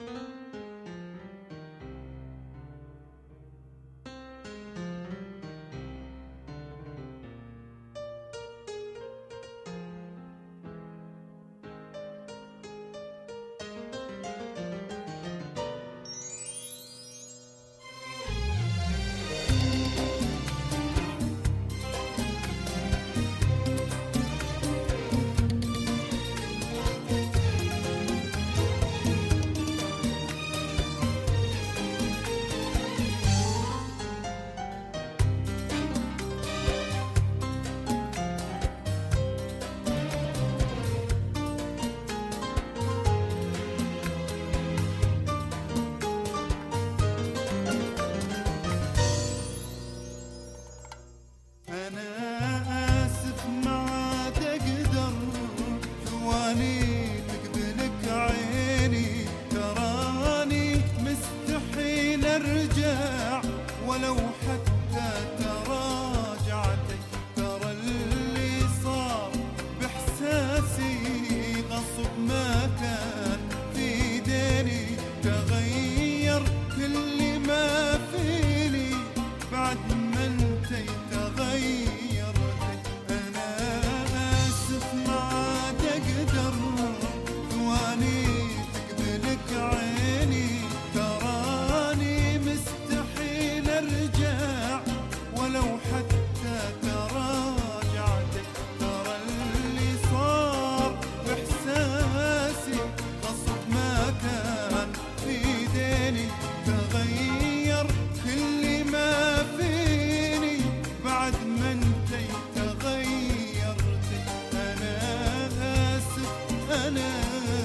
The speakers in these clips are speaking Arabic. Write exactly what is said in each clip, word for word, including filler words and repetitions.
ولو حتى تراجعتي، ترى اللي صار بإحساسي غصب ما كان في ديني، تغير كل ما فيني بعد ما انتي تغيرتي. أنا آسف ما عاد أقدر ثواني تقبلك عيني، تراني مستحيل أرجع ولو حتى تراجعتك، ترى اللي صار بإحساسي غصب ما كان في ديني، تغير كل ما فيني بعد ما انتي تغيرتي. أنا آسف أنا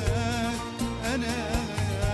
أنا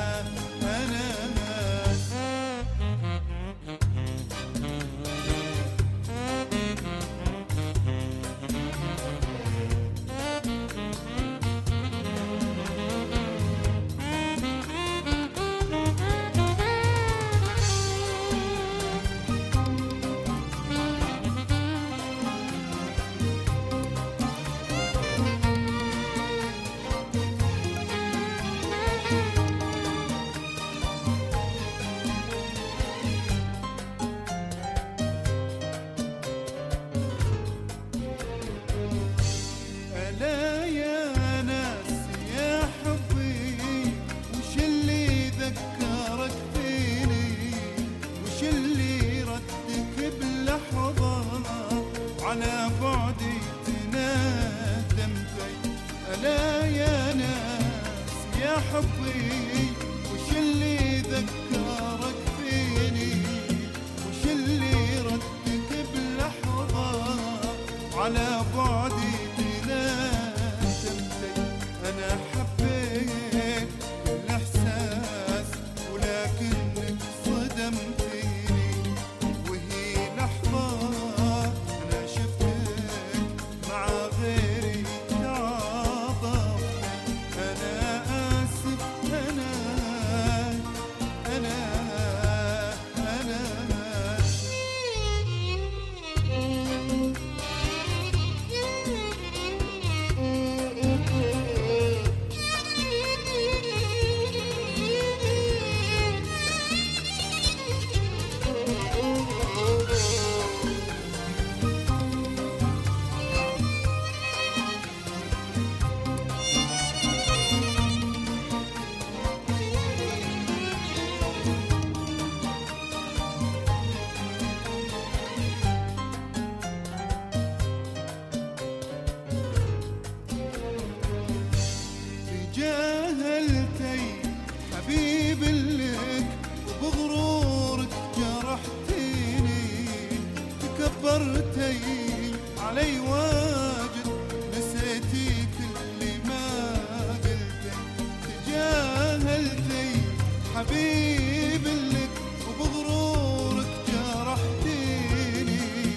ألا يا ناس يا حبي، وش اللي ذكرك فيني، وش اللي ردك بلحظة على بعدي تندمتي. ألا يا ناس يا حبي، وش اللي ذكرك فيني، وش اللي ردك بلحظة على بعدي تندمتي. أنا حبيت الإحساس ولكنك صدمتيني، وهي لحظة أنا شفتك مع غيري تعاطفتي. أنا آسف أنا أنا أنا جاهلتي حبيب لك وبغرورك جرحتيني، تكبرتي علي واجد نسيتي كل ما قلتي. تجاهلتي حبيب لك وبغرورك جرحتيني،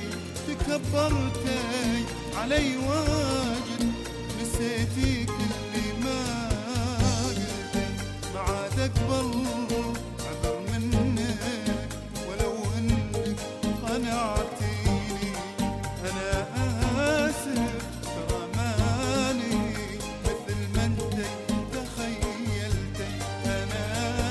تكبرتي علي واجد نسيتي كل ما قلتي. ما عاد أقبل عذر منك ولو إنك قنعتيني. أنا آسف ترى ماني مثل ما انتي تخيلتي. أنا